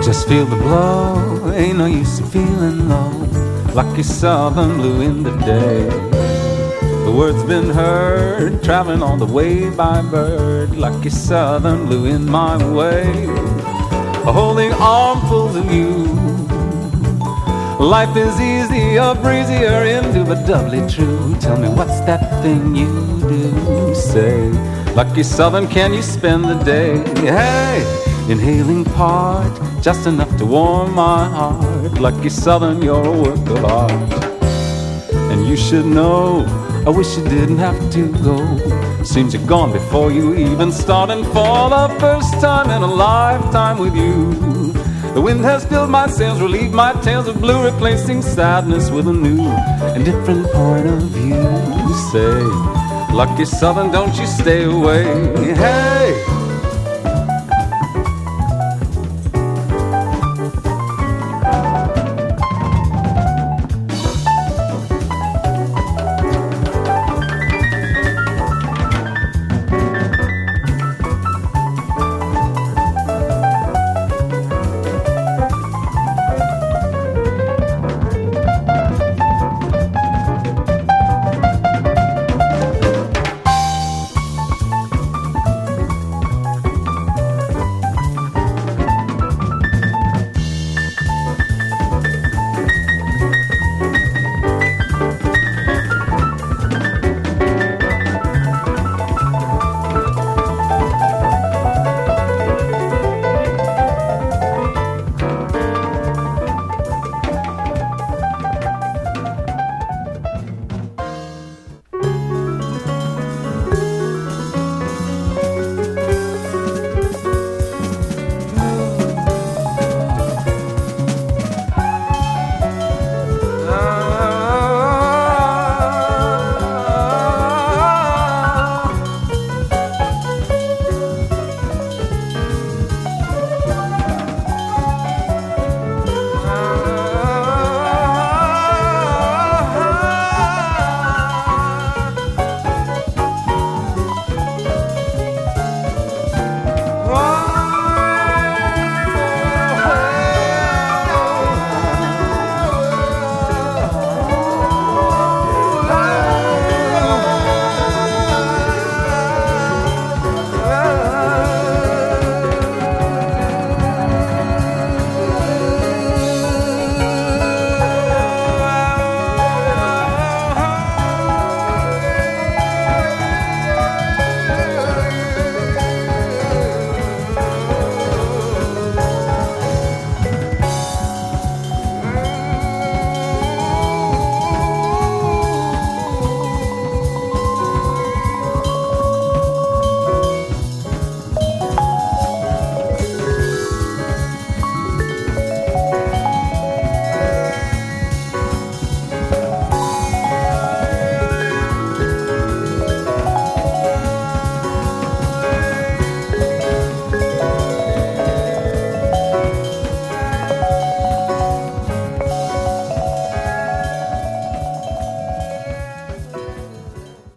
Just feel the blow, ain't no use in feeling low. Lucky Southern blue in the day. The word's been heard, traveling on the way by bird. Lucky Southern blew in my way, holding armfuls of you. Life is easier, breezier into, but doubly true. Tell me, what's that thing you do? Say, Lucky Southern, can you spend the day? Hey, inhaling part, just enough to warm my heart. Lucky Southern, you're a work of art. And you should know, I wish you didn't have to go. Seems you're gone before you even start, and for the first time in a lifetime with you, the wind has filled my sails, relieved my tales of blue, replacing sadness with a new and different point of view. Say, Lucky Southern, don't you stay away. Hey,